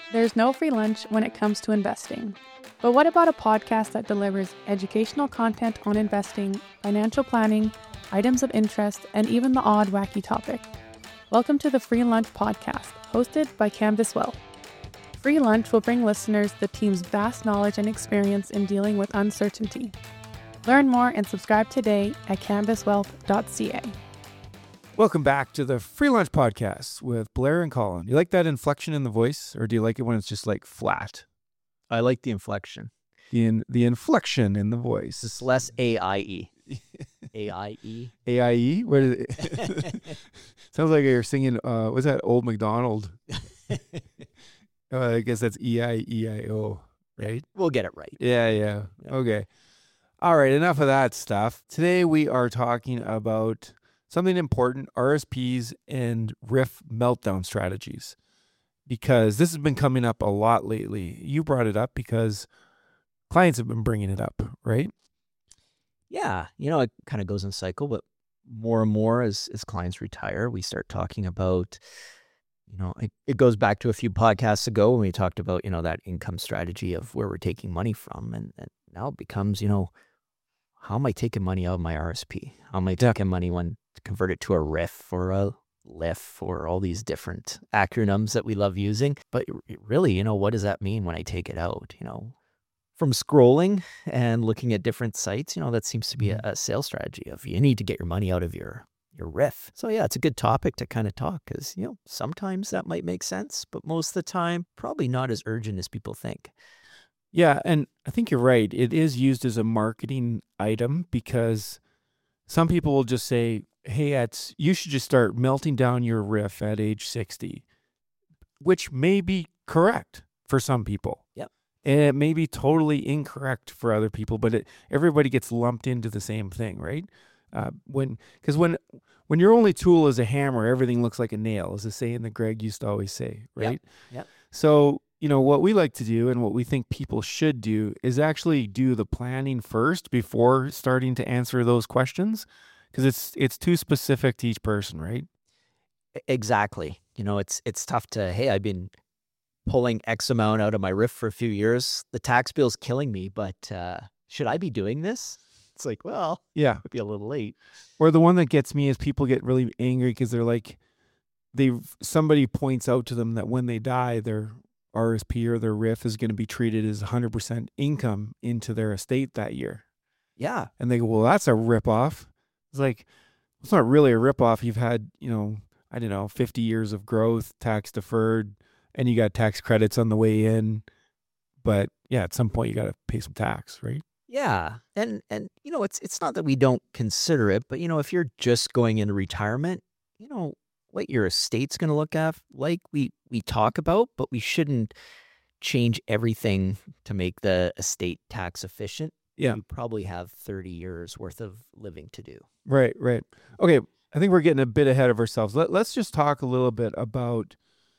There's no free lunch when it comes to investing. But what about a podcast that delivers educational content on investing, financial planning, items of interest, and even the odd wacky topic? Welcome to the Free Lunch Podcast, hosted by Canvas Wealth. Free Lunch will bring listeners the team's vast knowledge and experience in dealing with uncertainty. Learn more and subscribe today at canvaswealth.ca. Welcome back to the Free Lunch Podcast with Blair and Colin. You like that inflection in the voice, or do you like it when it's just like flat? I like the inflection. The inflection in the voice. It's less A-I-E. A-I-E? A-I-E? What is it? Sounds like you're singing, what's that, Old MacDonald? I guess that's E-I-E-I-O, right? We'll get it right. Yeah. Okay. All right, enough of that stuff. Today we are talking about something important, RSPs and RIF meltdown strategies, because this has been coming up a lot lately. You brought it up because clients have been bringing it up, right? Yeah, it kind of goes in cycle, but more and more as clients retire, we start talking about, it goes back to a few podcasts ago when we talked about, that income strategy of where we're taking money from. And now it becomes, how am I taking money out of my RSP? How am I taking money to convert it to a RIF or a LIF or all these different acronyms that we love using? But really, what does that mean when I take it out? From scrolling and looking at different sites, that seems to be a sales strategy of you need to get your money out of your RIF. So yeah, it's a good topic to kind of talk because, sometimes that might make sense, but most of the time, probably not as urgent as people think. Yeah, and I think you're right. It is used as a marketing item because some people will just say, hey, you should just start melting down your RIF at age 60, which may be correct for some people. Yep. And it may be totally incorrect for other people, but everybody gets lumped into the same thing, right? When your only tool is a hammer, everything looks like a nail, is the saying that Greg used to always say, right? Yep. So, what we like to do and what we think people should do is actually do the planning first before starting to answer those questions, because it's too specific to each person, right? Exactly. It's tough to, hey, I've been pulling X amount out of my RIF for a few years. The tax bill's killing me, but should I be doing this? It's like, well, yeah, it'd be a little late. Or the one that gets me is people get really angry because they're like, somebody points out to them that when they die, their RSP or their RIF is going to be treated as 100% income into their estate that year. Yeah. And they go, well, that's a ripoff. It's like, it's not really a ripoff. You've had, 50 years of growth, tax deferred, and you got tax credits on the way in. But yeah, at some point you got to pay some tax, right? Yeah. And it's not that we don't consider it, but if you're just going into retirement, what your estate's going to look at, like we talk about, but we shouldn't change everything to make the estate tax efficient. Yeah. You probably have 30 years worth of living to do. Right. Okay. I think we're getting a bit ahead of ourselves. Let's just talk a little bit about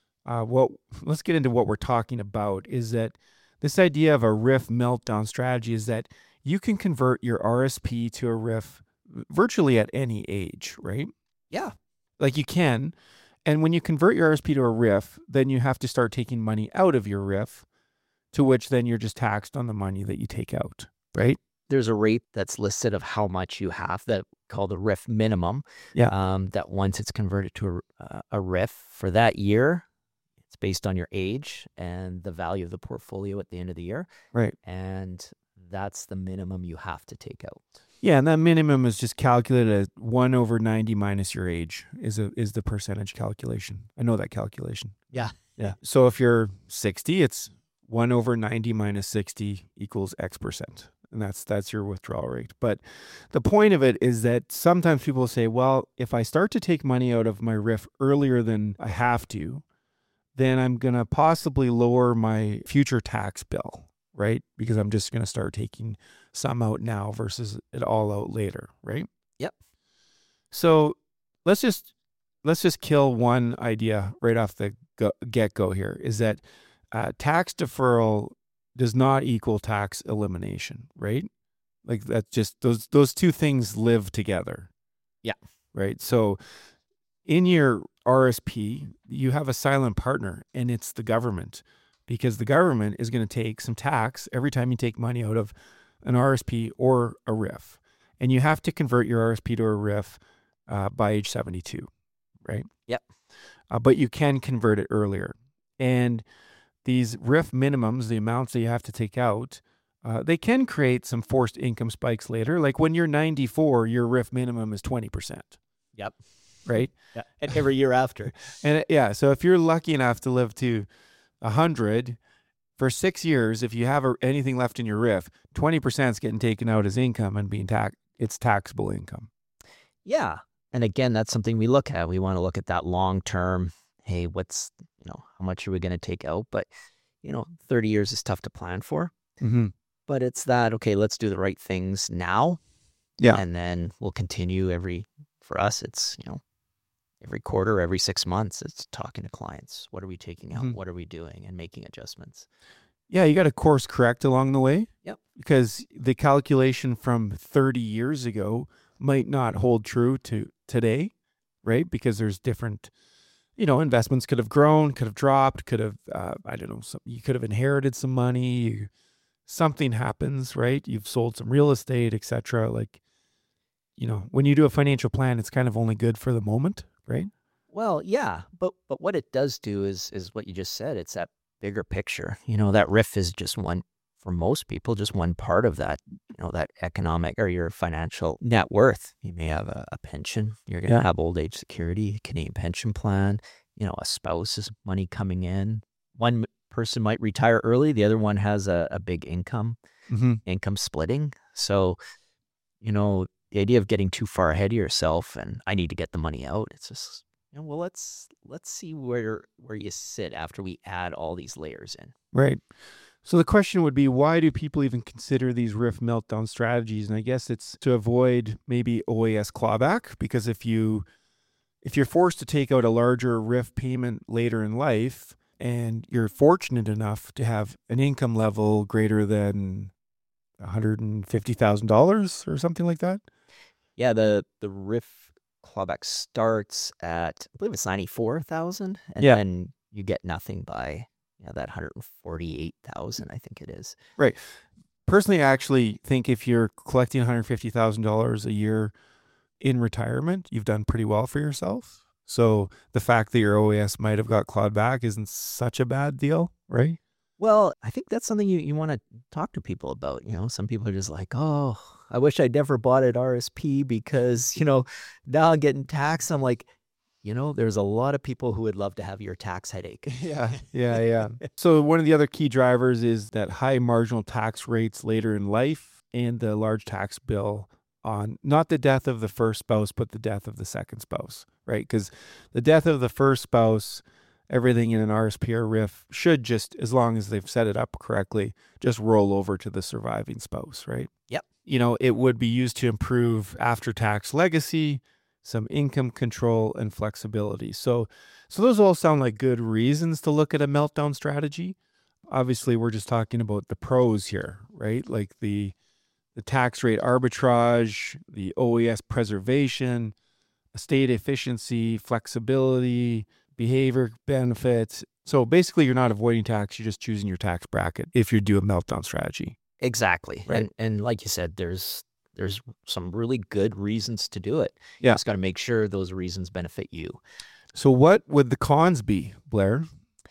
let's get into what we're talking about, is that this idea of a RIF meltdown strategy is that you can convert your RSP to a RIF virtually at any age, right? Yeah. Like you can. And when you convert your RSP to a RIF, then you have to start taking money out of your RIF, to which then you're just taxed on the money that you take out, right? There's a rate that's listed of how much you have, that called a RIF minimum. Yeah. That once it's converted to a RIF for that year, it's based on your age and the value of the portfolio at the end of the year. Right. And that's the minimum you have to take out. Yeah, and that minimum is just calculated as 1 over 90 minus your age is the percentage calculation. I know that calculation. Yeah. So if you're 60, it's 1 over 90 minus 60 equals X percent. And that's your withdrawal rate. But the point of it is that sometimes people say, well, if I start to take money out of my RIF earlier than I have to, then I'm going to possibly lower my future tax bill, right? Because I'm just going to start taking some out now versus it all out later, right? Yep. So let's just kill one idea right off the get-go here, is that tax deferral does not equal tax elimination, right? Like that's just those two things live together. Yeah. Right. So in your RSP, you have a silent partner, and it's the government. because the government is going to take some tax every time you take money out of an RSP or a RIF. And you have to convert your RSP to a RIF by age 72, right? Yep. But you can convert it earlier. And these RIF minimums, the amounts that you have to take out, they can create some forced income spikes later. Like when you're 94, your RIF minimum is 20%. Yep. Right? Yeah. And every year after. And so if you're lucky enough to live to 100, for 6 years, if you have anything left in your RIF, 20% is getting taken out as income and being it's taxable income. Yeah. And again, that's something we look at. We want to look at that long term. Hey, how much are we going to take out? But, 30 years is tough to plan for. Mm-hmm. But it's that, okay, let's do the right things now. Yeah. And then we'll continue for us, it's, every quarter, every 6 months, it's talking to clients. What are we taking out? Mm-hmm. What are we doing? And making adjustments. Yeah, you got to course correct along the way. Yep. Because the calculation from 30 years ago might not hold true to today, right? Because there's different, investments could have grown, could have dropped, could have, you could have inherited some money. Something happens, right? You've sold some real estate, etc. Like, when you do a financial plan, it's kind of only good for the moment, right? Well, yeah, but what it does do is what you just said. It's that bigger picture. That RIF is just one, for most people, just one part of that, that economic or your financial net worth. You may have a pension. You're going to have old age security, Canadian pension plan, a spouse's money coming in. One person might retire early. The other one has a big income splitting. So, the idea of getting too far ahead of yourself and I need to get the money out. It's just, well, let's see where you sit after we add all these layers in. Right. So the question would be, why do people even consider these RIF meltdown strategies? And I guess it's to avoid maybe OAS clawback, because if you're forced to take out a larger RIF payment later in life and you're fortunate enough to have an income level greater than $150,000 or something like that. Yeah, the RIF clawback starts at, I believe it's 94,000, and then you get nothing by that 148,000, I think it is. Right. Personally, I actually think if you're collecting $150,000 a year in retirement, you've done pretty well for yourself. So the fact that your OAS might have got clawed back isn't such a bad deal, right? Well, I think that's something you want to talk to people about. Some people are just like, oh, I wish I'd never bought an RSP because, now I'm getting taxed. I'm like, there's a lot of people who would love to have your tax headache. Yeah. So one of the other key drivers is that high marginal tax rates later in life and the large tax bill on not the death of the first spouse, but the death of the second spouse, right? Because the death of the first spouse, everything in an RSP or RIF should just, as long as they've set it up correctly, just roll over to the surviving spouse, right? Yep. It would be used to improve after-tax legacy, some income control, and flexibility. So those all sound like good reasons to look at a meltdown strategy. Obviously, we're just talking about the pros here, right? Like the tax rate arbitrage, the OAS preservation, estate efficiency, flexibility, behavior benefits. So basically, you're not avoiding tax. You're just choosing your tax bracket if you do a meltdown strategy. Exactly. Right. And like you said, there's some really good reasons to do it. Yeah. You just got to make sure those reasons benefit you. So what would the cons be, Blair?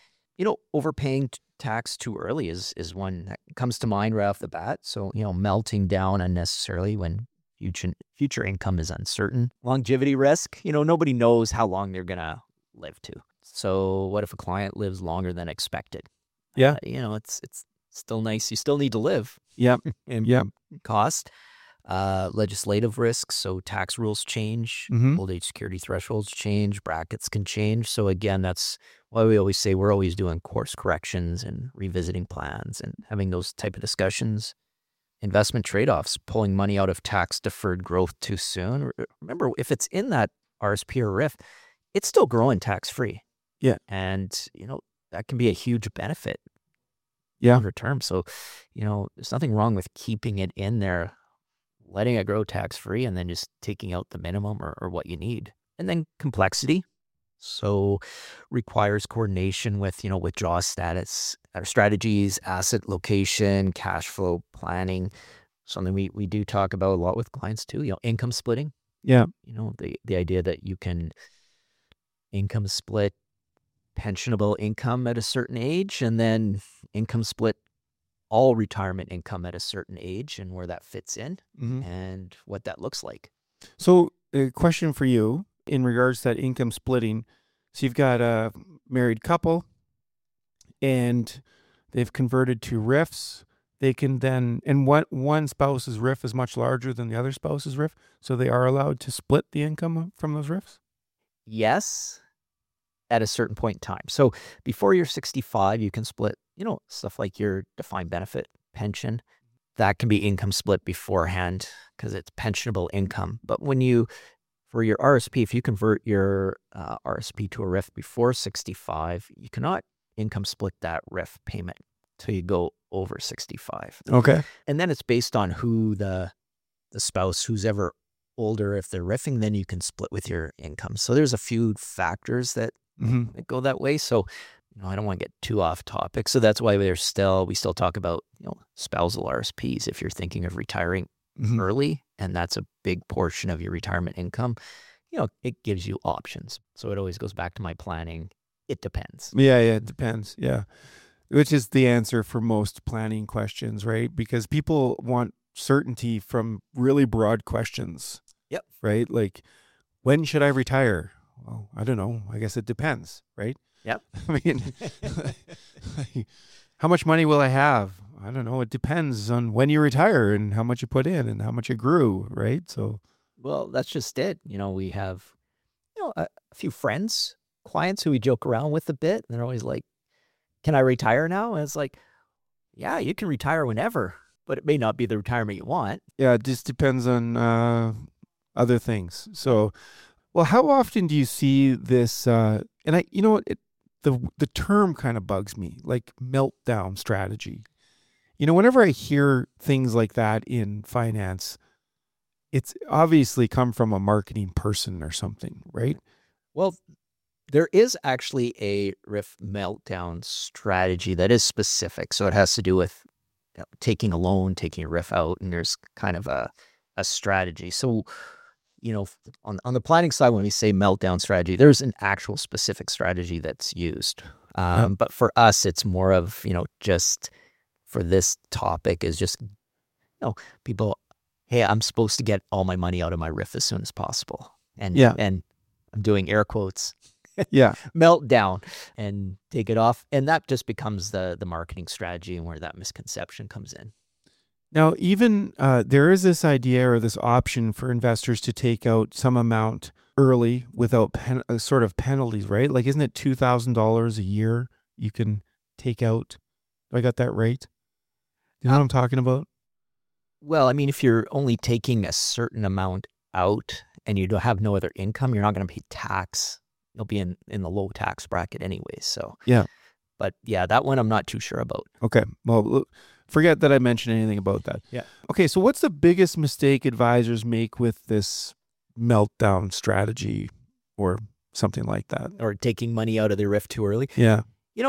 Overpaying tax too early is one that comes to mind right off the bat. So, melting down unnecessarily when future income is uncertain. Longevity risk, nobody knows how long they're going to live to. So what if a client lives longer than expected? Yeah. It's still nice. You still need to live. Yep. And cost. Legislative risks. So tax rules change, old age security thresholds change, brackets can change. So again, that's why we always say we're always doing course corrections and revisiting plans and having those type of discussions. Investment trade-offs, pulling money out of tax-deferred growth too soon. Remember, if it's in that RSP or RIF, it's still growing tax-free. Yeah. And, that can be a huge benefit. Yeah. Over term. So, there's nothing wrong with keeping it in there, letting it grow tax-free, and then just taking out the minimum or what you need. And then complexity. So requires coordination with, withdrawal status, strategies, asset location, cash flow planning. Something we do talk about a lot with clients too, income splitting. Yeah. The idea that you can income split pensionable income at a certain age and then income split all retirement income at a certain age and where that fits in and what that looks like. So a question for you in regards to that income splitting. So you've got a married couple and they've converted to RIFs. They can then, and one spouse's RIF is much larger than the other spouse's RIF. So they are allowed to split the income from those RIFs? Yes, at a certain point in time. So before you're 65, you can split, stuff like your defined benefit pension. That can be income split beforehand because it's pensionable income. But for your RSP, if you convert your RSP to a RIF before 65, you cannot income split that RIF payment till you go over 65. Okay. And then it's based on who the spouse, who's ever older, if they're riffing, then you can split with your income. So there's a few factors that go that way. So, I don't want to get too off topic. So that's why we still talk about, spousal RSPs. If you're thinking of retiring early, and that's a big portion of your retirement income, it gives you options. So it always goes back to my planning. It depends. Yeah, it depends. Yeah. Which is the answer for most planning questions, right? Because people want certainty from really broad questions. Yep. Right? Like, when should I retire? Well, I don't know. I guess it depends, right? Yep. I mean, how much money will I have? I don't know. It depends on when you retire and how much you put in and how much it grew, right? So, well, that's just it. We have, a few friends, clients who we joke around with a bit. And they're always like, can I retire now? And it's like, yeah, you can retire whenever, but it may not be the retirement you want. Yeah, it just depends on other things. So, well, how often do you see this? And the term kind of bugs me, like meltdown strategy. Whenever I hear things like that in finance, it's obviously come from a marketing person or something, right? Well, there is actually a RIF meltdown strategy that is specific. So it has to do with taking a loan, taking a RIF out, and there's kind of a strategy. So, on the planning side, when we say meltdown strategy, there's an actual specific strategy that's used. But for us, it's more of, just for this topic is just, people, hey, I'm supposed to get all my money out of my RIF as soon as possible. And I'm doing air quotes. Yeah. Meltdown and take it off. And that just becomes the marketing strategy and where that misconception comes in. Now, even there is this idea or this option for investors to take out some amount early without sort of penalties, right? Like, isn't it $2,000 a year you can take out? Do I got that right? You know what I'm talking about? Well, I mean, if you're only taking a certain amount out and you don't have no other income, you're not going to pay tax. You'll be in the low tax bracket anyway. So, yeah. But yeah, that one I'm not too sure about. Okay. Well, forget that I mentioned anything about that. Yeah. Okay. So what's the biggest mistake advisors make with this meltdown strategy or something like that? Or taking money out of their RIF too early? Yeah.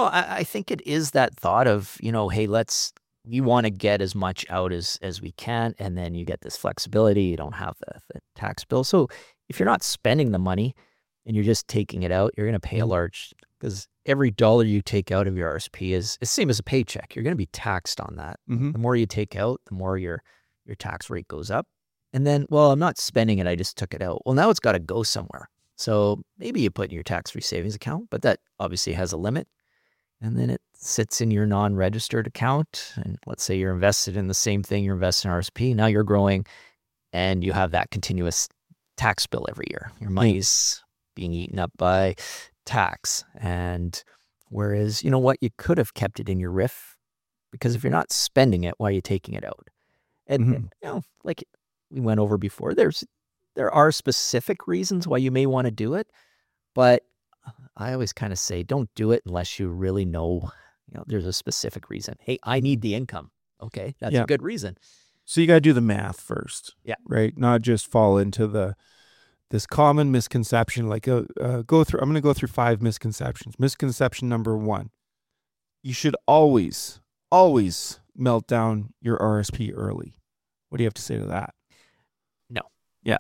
I think it is that thought of, hey, we want to get as much out as we can. And then you get this flexibility. You don't have the tax bill. So if you're not spending the money and you're just taking it out, you're going to pay a large, because every dollar you take out of your RSP is the same as a paycheck. You're going to be taxed on that. The more you take out, the more your tax rate goes up. And then, well, I'm not spending it. I just took it out. Well, now it's got to go somewhere. So maybe you put in your tax-free savings account, but that obviously has a limit. And then it sits in your non-registered account. And let's say you're invested in the same thing, you're invested in RSP. Now you're growing and you have that continuous tax bill every year. Your money's being eaten up by tax. And whereas, you could have kept it in your RIF, because if you're not spending it, why are you taking it out? And, like we went over before, there are specific reasons why you may want to do it, but I always kind of say, don't do it unless you really know, there's a specific reason. Hey, I need the income. Okay. That's a good reason. So you got to do the math first. Yeah. Right. Not just fall into the this common misconception. Like I'm going to go through 5 misconceptions. Misconception number 1: you should always melt down your RSP early. What do you have to say to that? No. Yeah.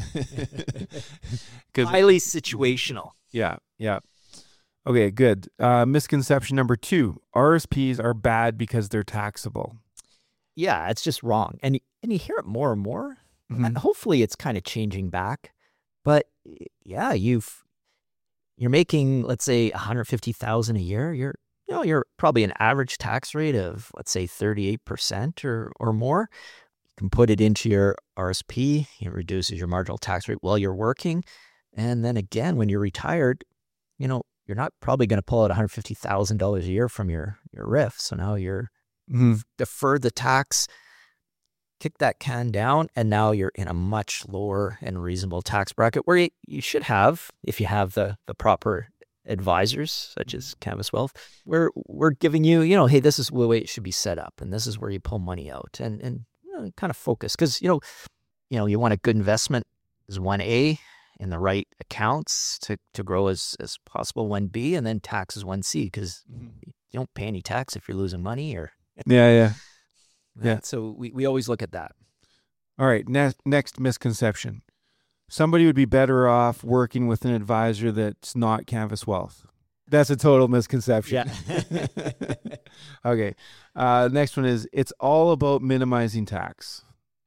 Highly situational. Yeah. Okay, good. Misconception number 2: RSPs are bad because they're taxable. Yeah, it's just wrong. And you hear it more and more. Mhm. And hopefully it's kind of changing back. But yeah, you're making, let's say, $150,000 a year. You're probably an average tax rate of, let's say, 38% or more. You can put it into your RSP. It reduces your marginal tax rate while you're working. And then again, when you're retired, you're not probably going to pull out $150,000 a year from your RIF. So now you're defer the tax, kick that can down, and now you're in a much lower and reasonable tax bracket where you should have, if you have the proper advisors such as Canvas Wealth, where we're giving you, hey, this is the way it should be set up, and this is where you pull money out, and kind of focus, because you want a good investment is 1A in the right accounts to grow as possible, 1B, and then tax is 1C, because you don't pay any tax if you're losing money or Yeah. So we always look at that. All right. Next misconception: somebody would be better off working with an advisor that's not Canvas Wealth. That's a total misconception. Yeah. Okay. Next one is, it's all about minimizing tax.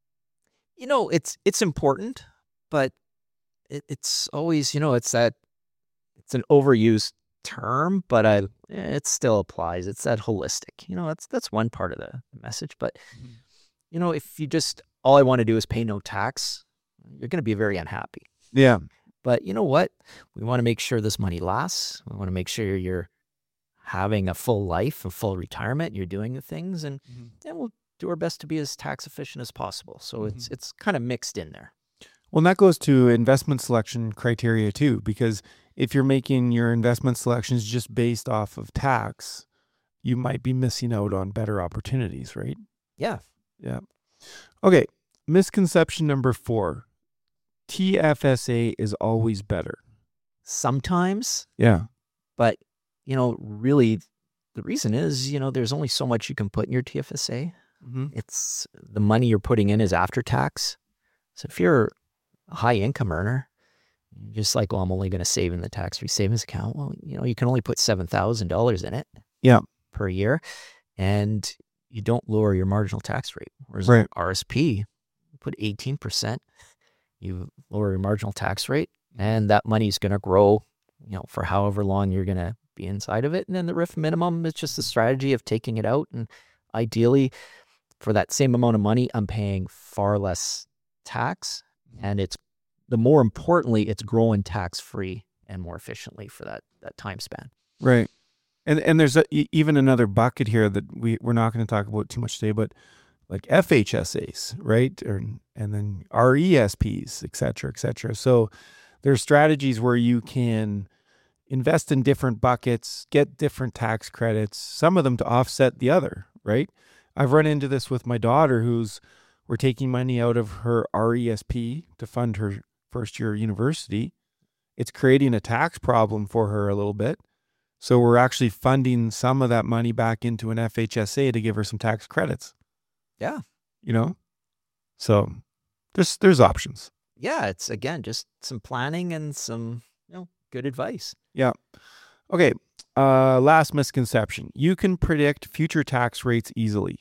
It's important, but it's always, it's an overused term, but it still applies. It's that holistic. That's one part of the message. But if you just, all I want to do is pay no tax, you're going to be very unhappy. Yeah. But you know what? We want to make sure this money lasts. We want to make sure you're having a full life, a full retirement. You're doing the things, and we'll do our best to be as tax efficient as possible. So it's kind of mixed in there. Well, and that goes to investment selection criteria too, because if you're making your investment selections just based off of tax, you might be missing out on better opportunities, right? Yeah. Okay. Misconception number 4: TFSA is always better. Sometimes. Yeah. But, really the reason is, there's only so much you can put in your TFSA. It's the money you're putting in is after tax. So if you're a high income earner, you're just like, well, I'm only going to save in the tax-free savings account. Well, you can only put $7,000 in it per year, and you don't lower your marginal tax rate. Whereas RSP, you put 18%, you lower your marginal tax rate, and that money is going to grow, for however long you're going to be inside of it. And then the RIF minimum is just a strategy of taking it out. And ideally, for that same amount of money, I'm paying far less tax. And more importantly, it's growing tax-free and more efficiently for that time span. Right. And there's even another bucket here that we're not going to talk about too much today, but like FHSAs, right? And then RESPs, et cetera, et cetera. So there's strategies where you can invest in different buckets, get different tax credits, some of them to offset the other, right? I've run into this with my daughter we're taking money out of her RESP to fund her first year of university. It's creating a tax problem for her a little bit. So we're actually funding some of that money back into an FHSA to give her some tax credits. Yeah. So there's options. Yeah. It's, again, just some planning and some, good advice. Yeah. Okay. Last misconception: you can predict future tax rates easily.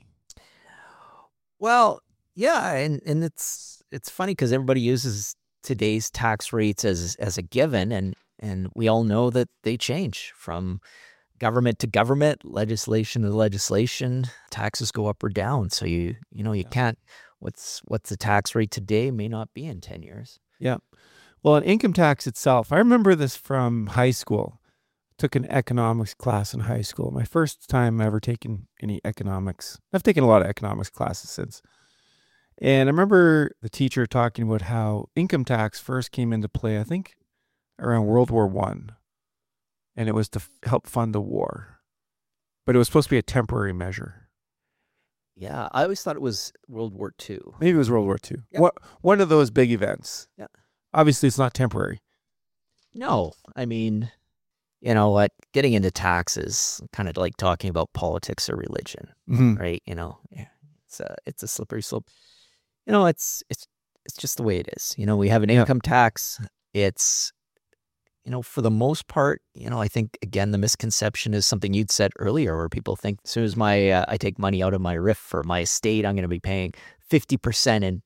Well, yeah. And it's funny because everybody uses today's tax rates as a given, and we all know that they change from government to government, legislation to legislation. Taxes go up or down. So you can't, what's the tax rate today may not be in 10 years. Yeah. Well, an income tax itself, I remember this from high school. Took an economics class in high school. My first time ever taking any economics. I've taken a lot of economics classes since. And I remember the teacher talking about how income tax first came into play, I think, around World War I. And it was to help fund the war. But it was supposed to be a temporary measure. Yeah, I always thought it was World War II. Maybe it was World War II. Yeah. One of those big events. Yeah. obviously it's not temporary. No, I mean, you know what? Getting into taxes, kind of like talking about politics or religion, right? You know, it's a slippery slope. You know, it's just the way it is. You know, we have an income tax. It's, you know, for the most part, you know, I think again the misconception is something you'd said earlier, where people think as soon as I take money out of my RIF or my estate, I'm going to be paying 50%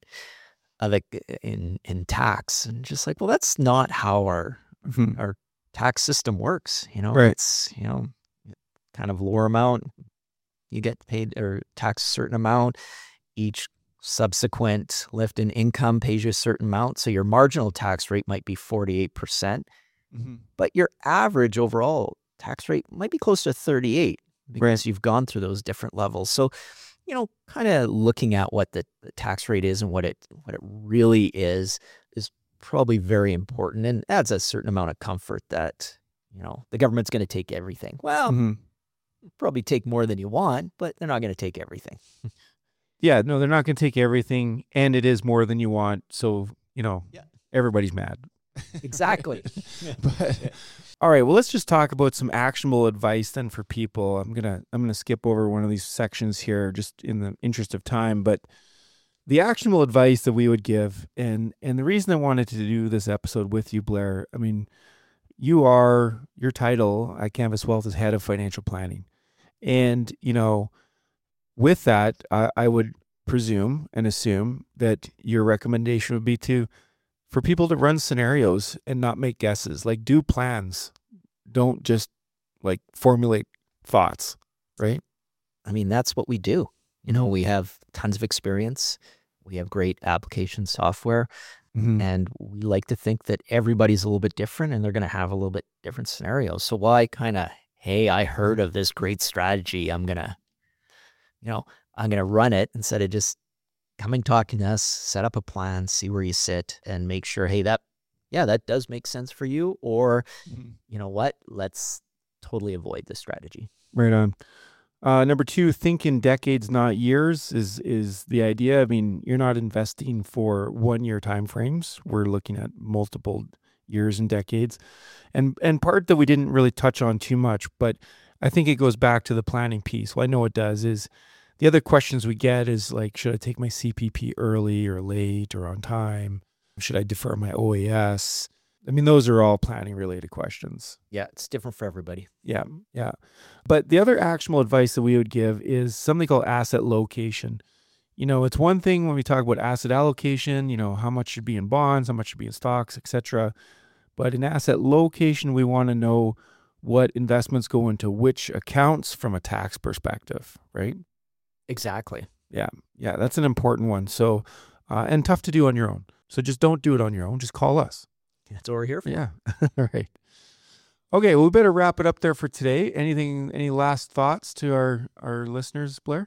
in tax, and just like, well, that's not how our tax system works. You know, Right. It's, you know, kind of lower amount, you get paid or taxed a certain amount. Each subsequent lift in income pays you a certain amount. So your marginal tax rate might be 48%, but your average overall tax rate might be close to 38 because you've gone through those different levels. So, you know, kind of looking at what the tax rate is and what it really is probably very important, and adds a certain amount of comfort that, you know, the government's going to take everything. Well, probably take more than you want, but they're not going to take everything. Yeah, no, they're not going to take everything, and it is more than you want. So, you know, everybody's mad. Exactly. But, all right, well, let's just talk about some actionable advice then for people. I'm gonna skip over one of these sections here just in the interest of time, but the actionable advice that we would give, and the reason I wanted to do this episode with you, Blair, I mean, your title at Canvas Wealth is Head of Financial Planning. And, you know, with that, I would presume and assume that your recommendation would be for people to run scenarios and not make guesses, like do plans. Don't just like formulate thoughts, right? I mean, that's what we do. You know, we have tons of experience. We have great application software. And we like to think that everybody's a little bit different and they're going to have a little bit different scenarios. So why kind of, hey, I heard of this great strategy, I'm going to run it, instead of just coming talking to us, set up a plan, see where you sit, and make sure, hey, that does make sense for you. Or, you know what, let's totally avoid this strategy. Right on. Number 2, think in decades, not years, is the idea. I mean, you're not investing for 1-year timeframes. We're looking at multiple years and decades. And part that we didn't really touch on too much, but I think it goes back to the planning piece. Well, I know it does, is the other questions we get is like, should I take my CPP early or late or on time? Should I defer my OAS? I mean, those are all planning related questions. Yeah, it's different for everybody. Yeah. But the other actionable advice that we would give is something called asset location. You know, it's one thing when we talk about asset allocation, you know, how much should be in bonds, how much should be in stocks, etc. But in asset location, we want to know what investments go into which accounts from a tax perspective, right? Exactly. Yeah, that's an important one. So, and tough to do on your own. So just don't do it on your own. Just call us. That's what we're here for. Yeah. All right. Okay, well, we better wrap it up there for today. Any last thoughts to our listeners, Blair?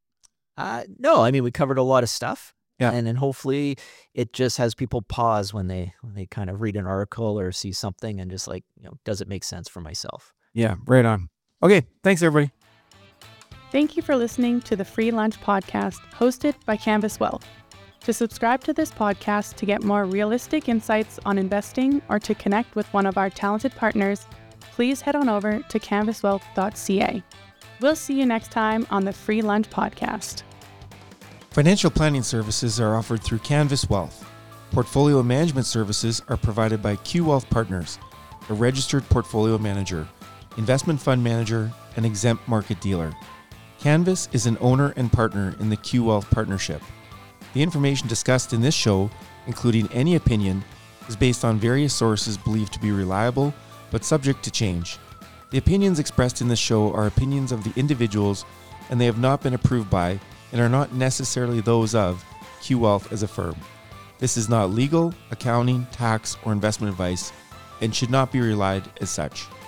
No, I mean, we covered a lot of stuff. Yeah. And then hopefully it just has people pause when they kind of read an article or see something and just like, you know, does it make sense for myself? Yeah, right on. Okay, thanks everybody. Thank you for listening to the Free Lunch Podcast hosted by Canvas Wealth. To subscribe to this podcast to get more realistic insights on investing or to connect with one of our talented partners, please head on over to canvaswealth.ca. We'll see you next time on the Free Lunch Podcast. Financial planning services are offered through Canvas Wealth. Portfolio management services are provided by Q Wealth Partners, a registered portfolio manager, investment fund manager, and exempt market dealer. Canvas is an owner and partner in the Q Wealth Partnership. The information discussed in this show, including any opinion, is based on various sources believed to be reliable, but subject to change. The opinions expressed in this show are opinions of the individuals, and they have not been approved by and are not necessarily those of Q Wealth as a firm. This is not legal, accounting, tax, or investment advice, and should not be relied as such.